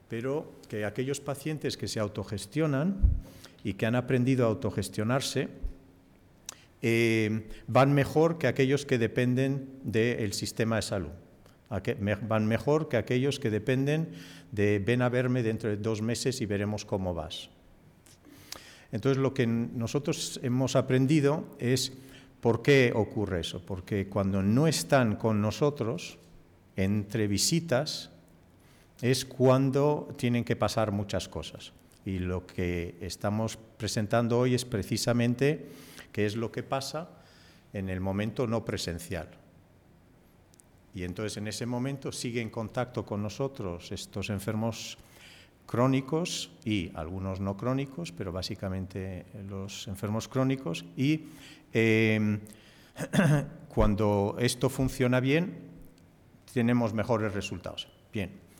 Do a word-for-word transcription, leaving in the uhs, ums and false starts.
pero que aquellos pacientes que se autogestionan y que han aprendido a autogestionarse eh, van mejor que aquellos que dependen del sistema de salud. Van mejor que aquellos que dependen de ven a verme dentro de dos meses y veremos cómo vas. Entonces, lo que nosotros hemos aprendido es por qué ocurre eso. Porque cuando no están con nosotros, entre visitas, es cuando tienen que pasar muchas cosas. Y lo que estamos presentando hoy es precisamente qué es lo que pasa en el momento no presencial. Y entonces en ese momento sigue en contacto con nosotros estos enfermos crónicos y algunos no crónicos, pero básicamente los enfermos crónicos. Y eh, cuando esto funciona bien, tenemos mejores resultados. Bien.